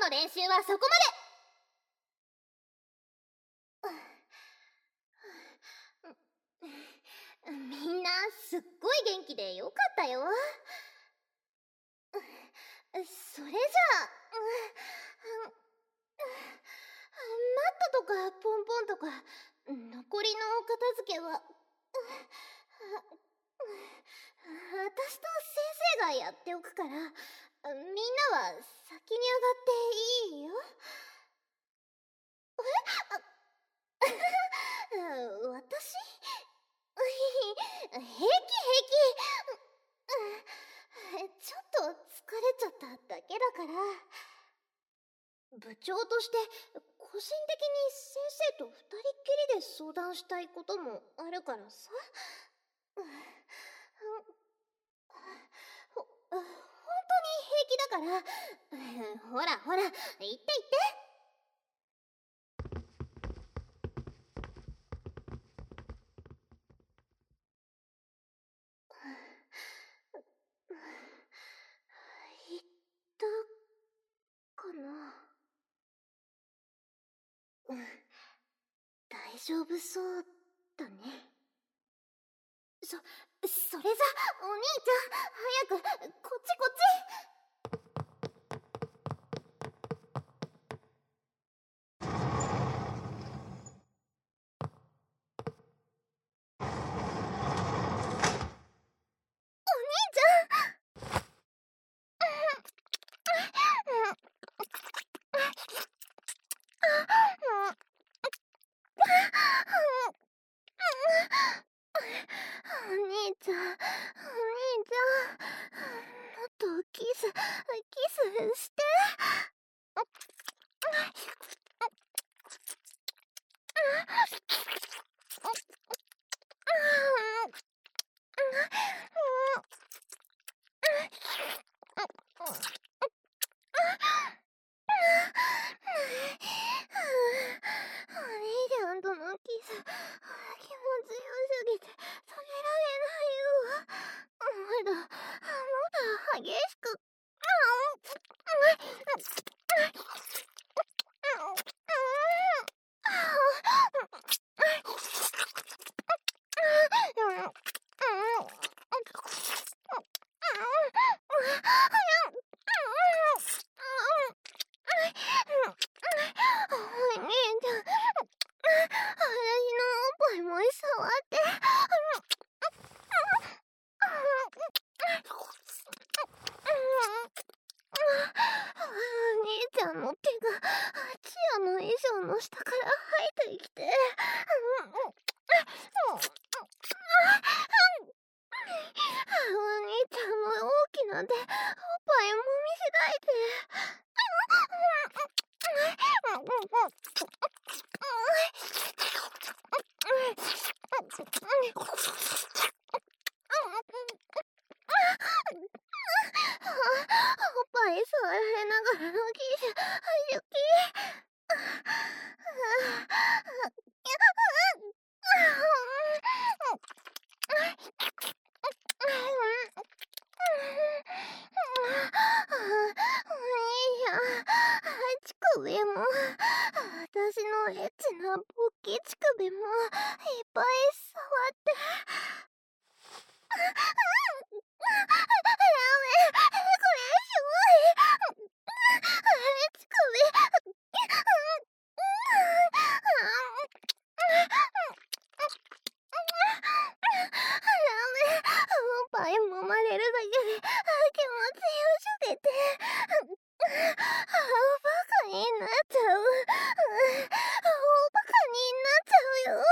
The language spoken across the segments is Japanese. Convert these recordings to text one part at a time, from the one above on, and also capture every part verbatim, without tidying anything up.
の練習はそこまで。みんなすっごい元気でよかったよ。それじゃあ、マットとかポンポンとか残りの片付けは私と先生がやっておくから、みんなは先に上がっていいよ。え私平気平気。ちょっと疲れちゃっただけだから。部長として個人的に先生と二人っきりで相談したいこともあるからさ。ほ本当に平気だから。ほらほら、言って言って。言ったかな。うん、大丈夫そうだね。そ、それじゃ、お兄ちゃん、早く、こっちこっち。お兄ちゃん、お兄ちゃん、もっとキス、キスして。お兄ちゃんとのキス、気持ちよすぎて止められないよ。まだ、まだ激しく。お兄ちゃん、私のおっぱいも触って。お兄ちゃんの手がチアの衣装の下から生えてきて。お兄ちゃんも大きな手、おっぱいもみしだいて。おっぱい触られながらのキス、好き。乳首も、私のエッチな勃起乳首もいっぱい触って。やめ、これひどい。乳首。ダメ、おっぱい揉まれるだけで気持ちよすぎて。バカになっちゃう。大バカになっちゃうよ。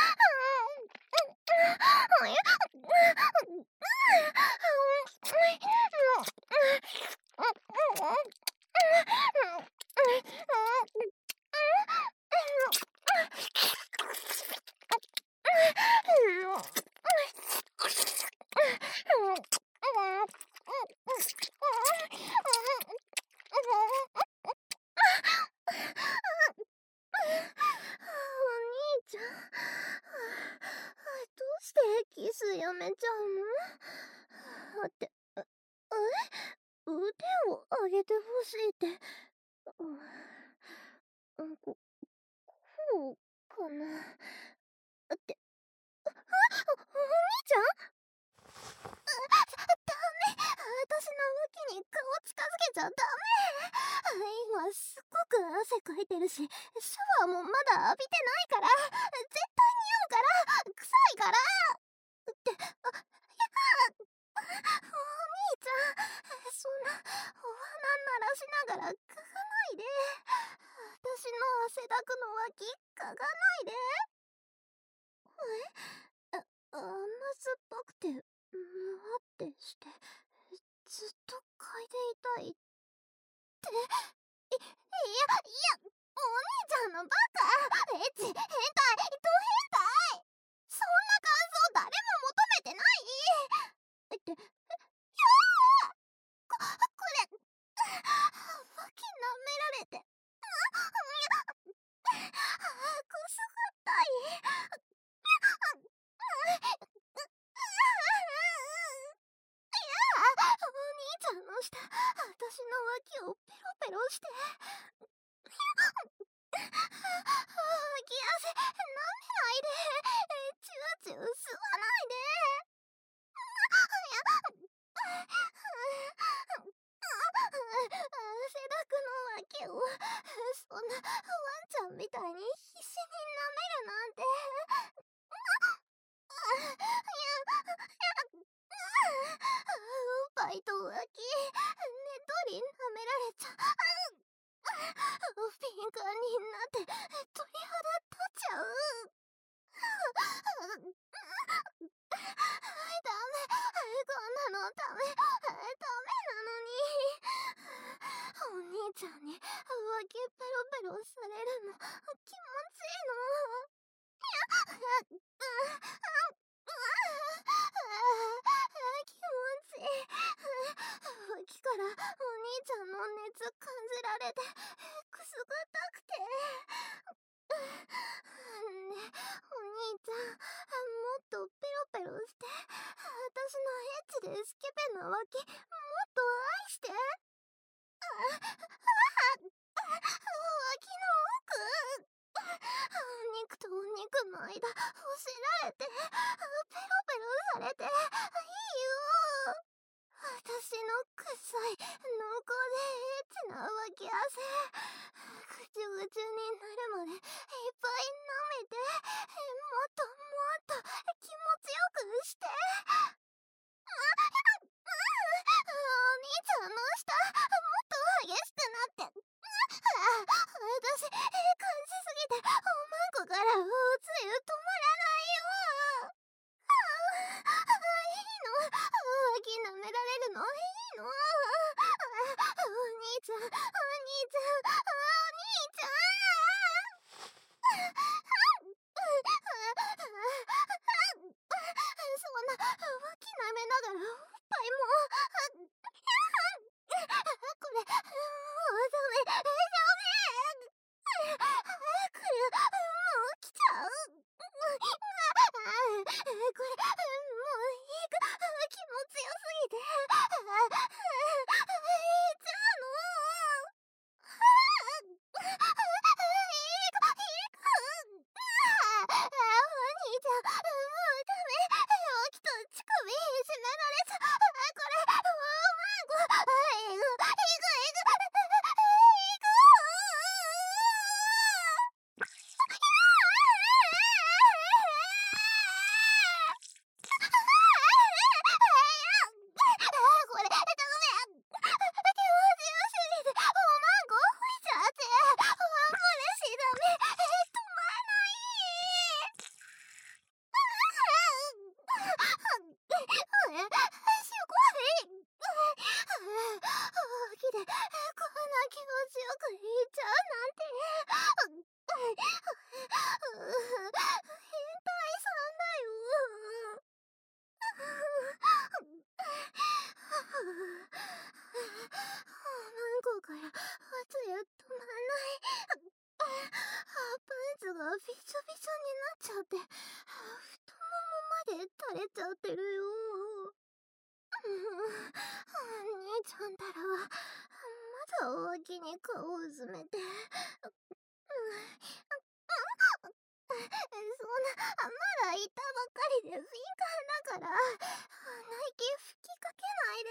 キスやめちゃうの？って、え？腕を上げてほしいってうん、うん、こ、こうかな。って、あ、あ、お兄ちゃん？あ、ダメ。私の脇に顔近づけちゃダメ。今すっごく汗かいてるし、シャワーもまだ浴びてないから、絶対匂うから、臭いから。って、あ、やだ。お兄ちゃん、そんな、お花鳴らしながら嗅がないで。私の汗だくの脇、嗅がないで。え、あ、甘酸っぱくて、むわってして、ずっと嗅いでいたいって。い、いや、いや、お兄ちゃんのバカ。エッチ、変態、ド変態。そんな感想誰も求めてない。って、え、やーこ、これ、脇舐められて。くすぐったい。お兄ちゃんの舌、私の脇をペロペロして。脇汗、舐めないで。チューチュー吸わないで。汗だくの脇を、そんなワンちゃんみたいに必死に舐めるなんて。おっぱいと脇、ねっとり舐められちゃう。敏感になって鳥肌立っちゃう。ダメ、こんなのダメ、ダメなのに。お兄ちゃんに脇ペロペロされるの気持ちいいの。気持ちいい。脇からお兄ちゃんの熱感じられてくすぐったくて。ね、お兄ちゃん、もっとペロペロして、私のエッチでスケベな脇もっと愛して。あ、あ、脇の奥。肉と肉の間、ほしられて、ペロペロされて、いいよ。私の臭い、濃厚でエッチな脇汗、ぐちゅぐちゅになるまでいっぱい舐めて、もっともっと気持ちよくして。お兄ちゃんの舌、もっと激しくなって。私、感じすぎて、おまんこからおつゆ止まらないよ。いいの、脇舐められるのいいの。お兄ちゃん、お兄ちゃん、お兄ちゃん。そんな、脇舐めながらおっぱいも。これ、もうダメ、ダメ。これ、もう来ちゃう。これ、もういいか、気持ちよすぎて。いっちゃうの。いいか、いいか。お兄ちゃん、もうダメ。脇と乳首締められちゃう。これ、おまんこ。いく、いく、いく、いく。これ、ダメ。気持ちよすぎて、おまんこ吹いちゃって。ワンプレシダメ。止まらない。すごい。脇でこんな気持ちよくいっちゃうなんて。変態さんだよ。マンコから圧や止まんない。パンツがびちょびちょになっちゃって、太ももまで垂れちゃってるよ。お兄ちゃんたらは、まだ脇に顔をうずめて。そんな、まだいたばっかりで敏感だから、鼻息吹きかけないで。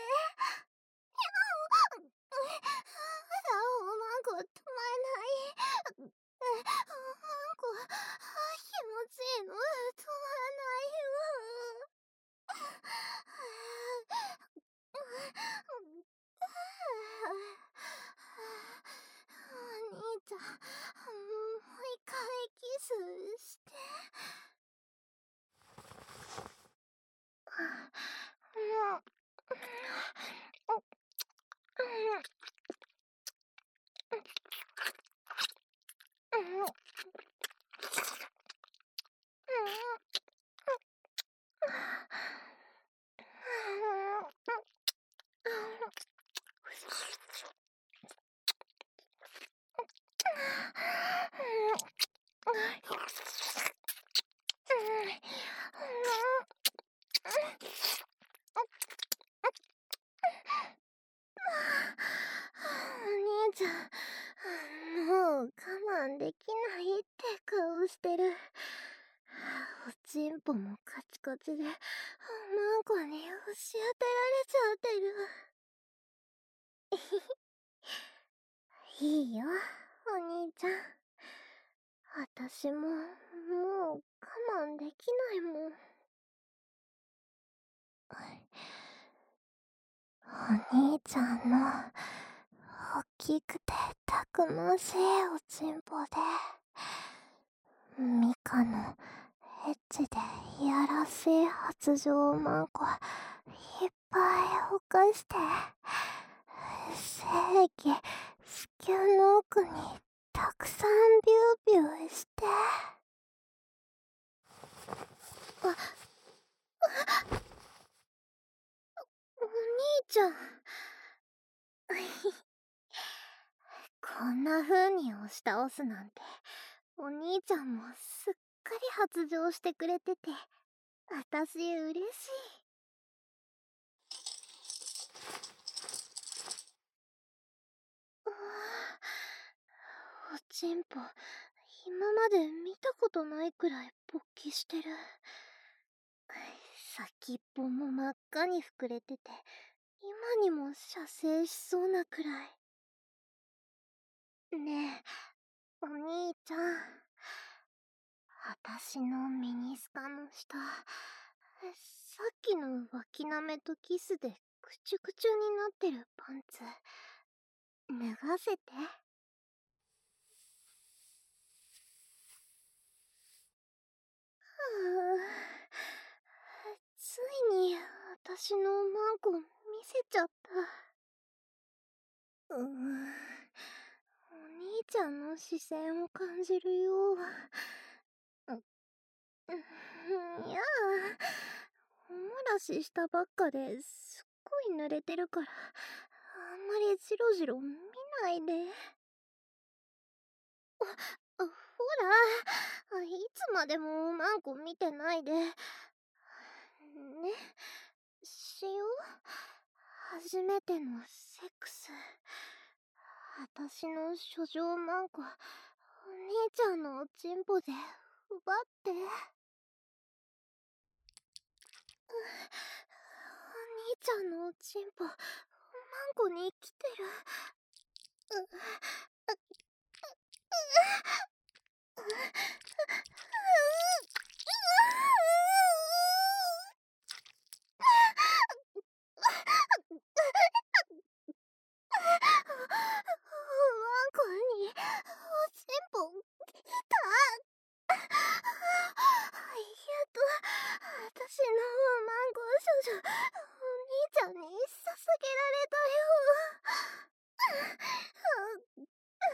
まだおまんこ止まらない。おまんこ気持ちいいの止まらないよ。お兄ちゃん、もう一回キスして。もう。お兄ちゃん、もう我慢できないって顔してる。おちんぽもカチカチで、おまんこに押し当てられちゃってる。いいよ、お兄ちゃん。あたしも、もう我慢できないもん。お兄ちゃんの、大きくてたくましいおちんぽで、ミカのエッチでいやらしい発情をまんこいっぱい犯して、精液子宮の奥にたくさんビュービューして。あ、あ、お兄ちゃん。こんな風に押し倒すなんて、お兄ちゃんもすっかり発情してくれてて、あたし嬉しい。おちんぽ、今まで見たことないくらい勃起してる。先っぽも真っ赤に膨れてて、今にも射精しそうなくらい。ねえ、お兄ちゃん。あたしのミニスカの下、さっきの脇なめとキスでくちゅくちゅになってるパンツ、脱がせて。ついに私のマンコ見せちゃった。うーん、お兄ちゃんの視線を感じるよ。う、うん、いやおもらししたばっかですっごい濡れてるから、あんまりジロジロ見ないで。あ、ほら、いつまでもマンコ見てないで。ね、しよう。初めてのセックス。あたしの処女マンコ、お兄ちゃんのおちんぽで奪って。お兄ちゃんのおちんぽ、マンコに来てる。う、う、う、う、う、う、ワンコにおちんぽ来た。やっと私のマンゴー少女お兄ちゃんに捧げられたよ。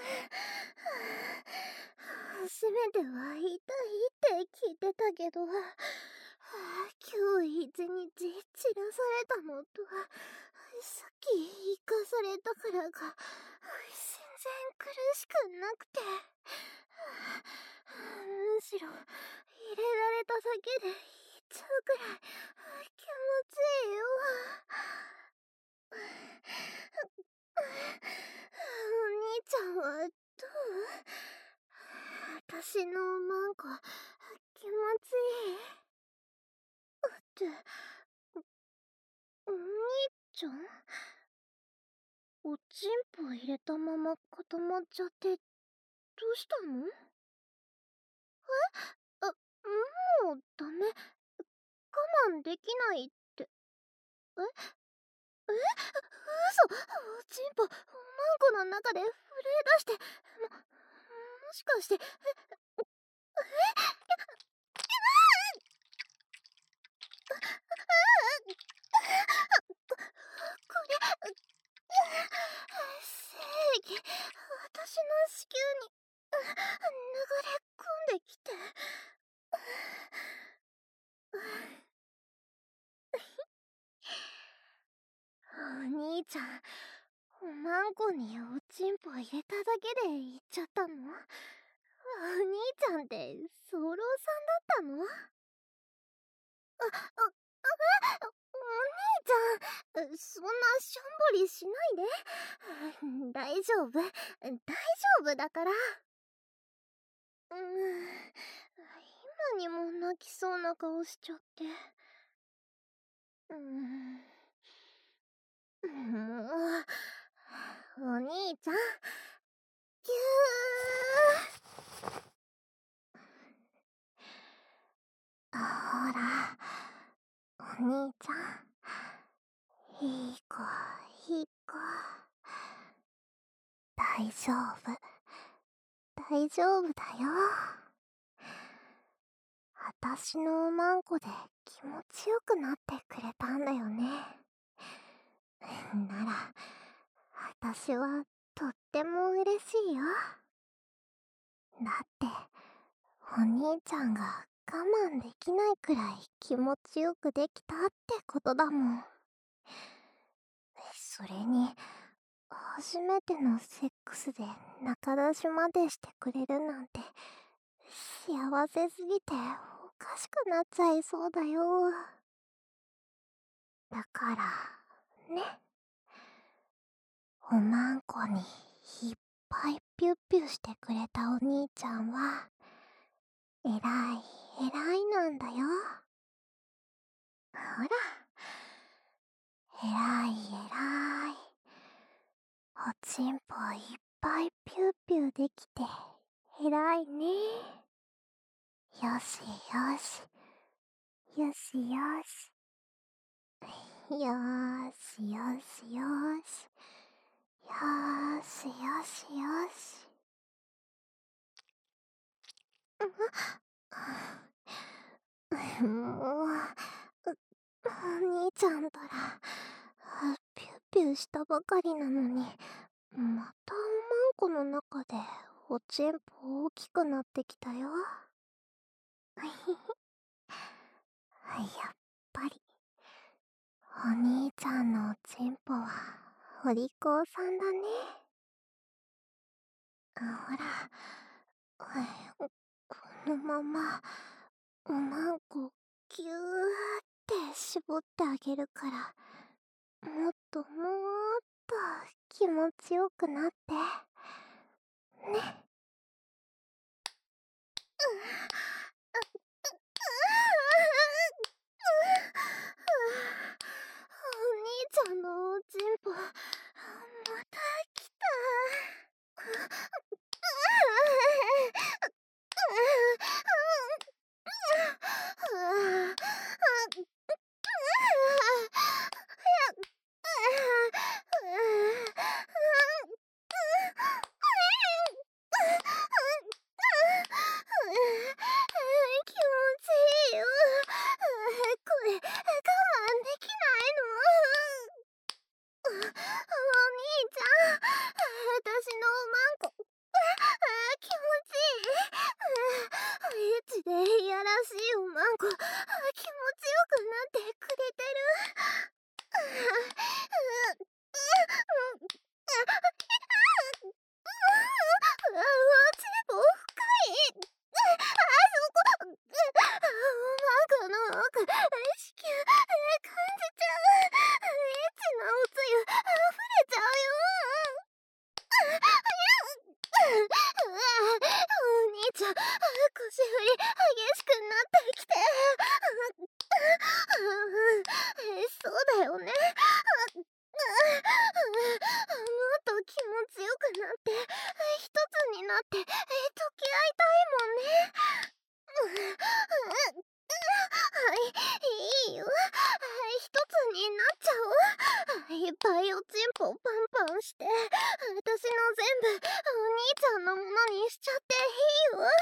初めては痛いって聞いてたけど、今日一日散らされたのと、さっき生かされたからか、全然苦しくなくて、むしろ入れられただけでいっちゃうくらい気持ちいいよ。 私のマンコ、気持ちいい。って、お兄ちゃん、おちんぽ入れたまま固まっちゃって、どうしたの？え？あ、もうダメ。我慢できないって。え？え？嘘！おちんぽ、マンコの中で震え出して、も、もしかして、え、え、これ、精液、私の子宮に流れ込んできて。お兄ちゃん、おまんこにおちんぽ入れただけで言っちゃったの？お兄ちゃんって早漏さんだったの？あ、あ、あ、お兄ちゃん、そんなしょんぼりしないで。大丈夫、大丈夫だから。うーん、今にも泣きそうな顔しちゃって。うーん、もう、お兄ちゃん、ぎゅー。ほら、お兄ちゃん、いい子、いい子。大丈夫、大丈夫だよ。あたしのおまんこで気持ちよくなってくれたんだよね。なら、あたしはとっても嬉しいよ。だって、お兄ちゃんが我慢できないくらい気持ちよくできたってことだもん。それに、初めてのセックスで仲出しまでしてくれるなんて、幸せすぎておかしくなっちゃいそうだよ。だから、ね。おまんこにいっぱいピュッピュしてくれたお兄ちゃんは、えらい、えらいなんだよ。ほら、えらい、えらい。おちんぽいっぱいピュッピュできて、えらいね。よしよし、よしよし。よーしよしよし。よーしよしよし。もう、お兄ちゃんたら、ピュッピュしたばかりなのに、またおまんこの中でおちんぽ大きくなってきたよ。やっぱり、お兄ちゃんのおちんぽはお利口さんだね。ほら、このままおまんこぎゅーって絞ってあげるから、もっともっと気持ちよくなってね。お兄ちゃんのおちんぽ、また来た。気持ちいいよ。これ、我慢できないの。お兄ちゃん、私のおまんこ、気持ちいい。エッチでいやらしいおまんこ、気持ちよくなってくれてる。おちんぽ深い。あそこ、おまんこの奥、子宮、感じちゃう。エッチなおつゆ、溢れちゃうよ。お兄ちゃん、 腰振り激しくなってきて、そうだよね。もっと気持ちよくなって一つになって溶け合いたいもんね。はい、いいよ。一つになっちゃおう。いっぱいおちんぽパンパンして、私の全部お兄ちゃんのものにしちゃっていいよ。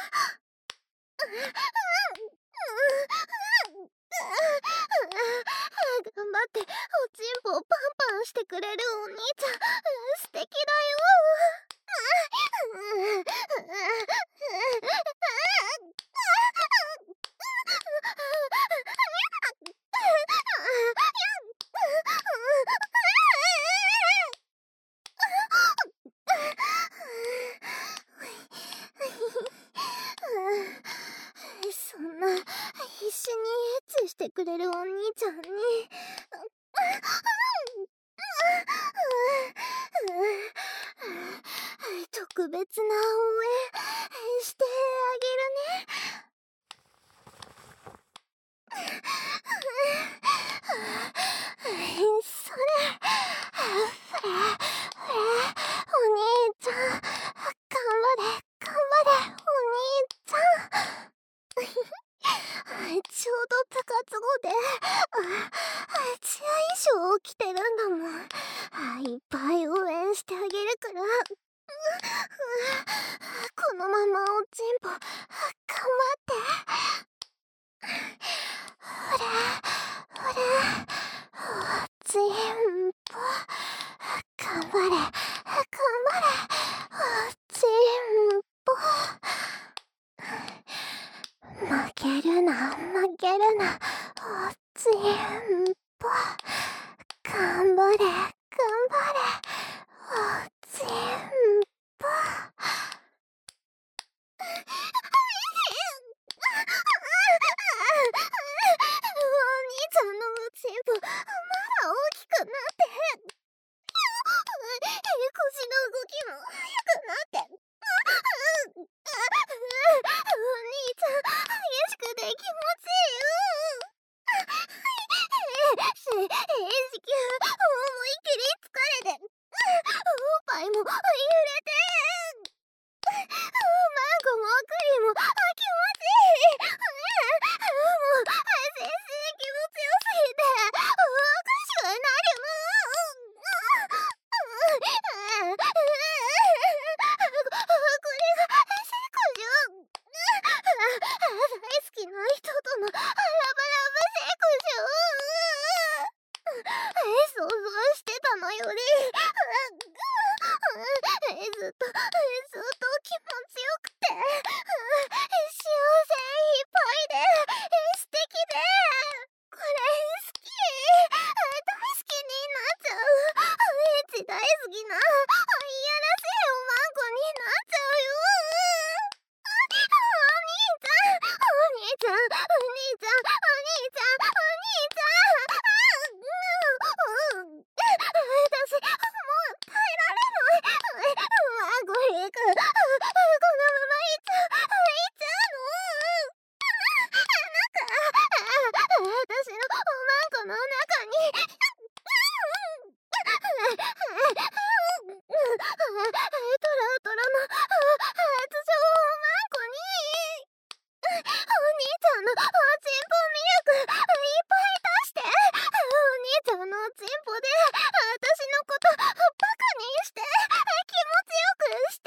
頑張っておちんぽをパンパンしてくれるお兄ちゃん、素敵だよ。そんな必死にエッチしてくれるお兄ちゃんに特別な応援してあげるね。それフレフレお兄ちゃん、頑張れ頑張れお兄ちゃん。ちょうど部活後でチア衣装を着てるんだもん。いっぱい応援してあげるから、このままおちんぽ頑張ってほらほらおちんぽ頑張れ頑張れおちんぽ。負けるな負けるなおちんぽ。頑張れ頑張れおちんぽ。お兄ちゃんのおちんぽまだ大きくなって、腰の動きも速くなって、お兄ちゃん激しくて気持ちいいよ。正直思いっきり疲れて、おっぱいも揺れて、マンゴもクリも気持ちいい。もう先生気持ちよすぎておかしくなるもん。これがセクション。大好きな人とのラブラブセクション。想像してたのよりずっとずっと気持ちよくて、幸せいっぱいで素敵で、これ好き大好きになっちゃう。エッチ大好きな、いやらしいおまんこになっちゃうよ。お兄ちゃんお兄ちゃんお兄ちゃんお兄ちゃんお兄ちゃん。私もう耐えられない。マンゴリーくん、このままいっちゃういっちゃうの。私のおまんこの中にトロトロの発情おまんこにお兄ちゃんのおちんぽミルクいっぱい出して、お兄ちゃんのおちんぽで私のことバカにして気持ちよくして。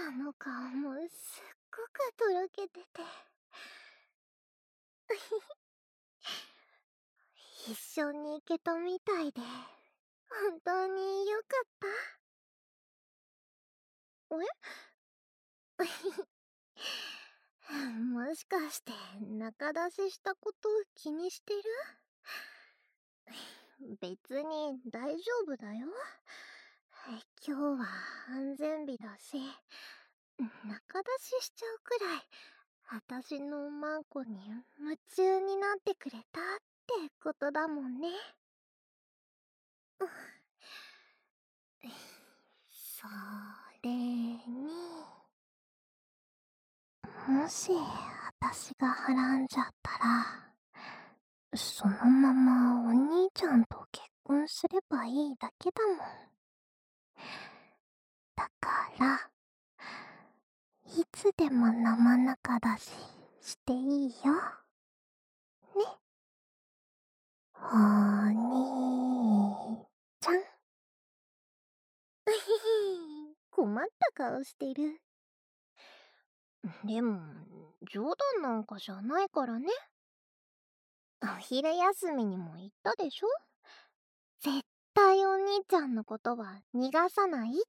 あの顔もすっごくとろけてて一緒に行けたみたいで本当によかった。えもしかして仲出ししたこと気にしてる？別に大丈夫だよ。今日は安全日だし、仲出ししちゃうくらい私のマンコに夢中になってくれたってことだもんね。それにもし私がはらんじゃったらそのままお兄ちゃんと結婚すればいいだけだもん。だからいつでも生仲だししていいよね、お兄ちゃん。困った顔してる。でも冗談なんかじゃないからね。お昼休みにも言ったでしょ、絶対お兄ちゃんのことは逃がさないって。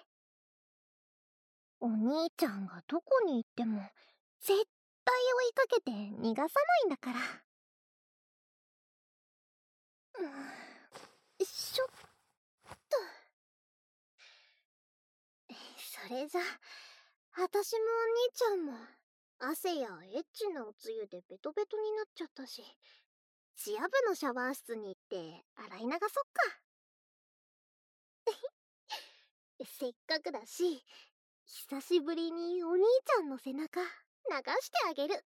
お兄ちゃんがどこに行っても絶対追いかけて逃がさないんだから。うん、しょっと。それじゃ私もお兄ちゃんも汗やエッチなおつゆでベトベトになっちゃったし、チア部のシャワー室に行って洗い流そっか。せっかくだし久しぶりにお兄ちゃんの背中流してあげる。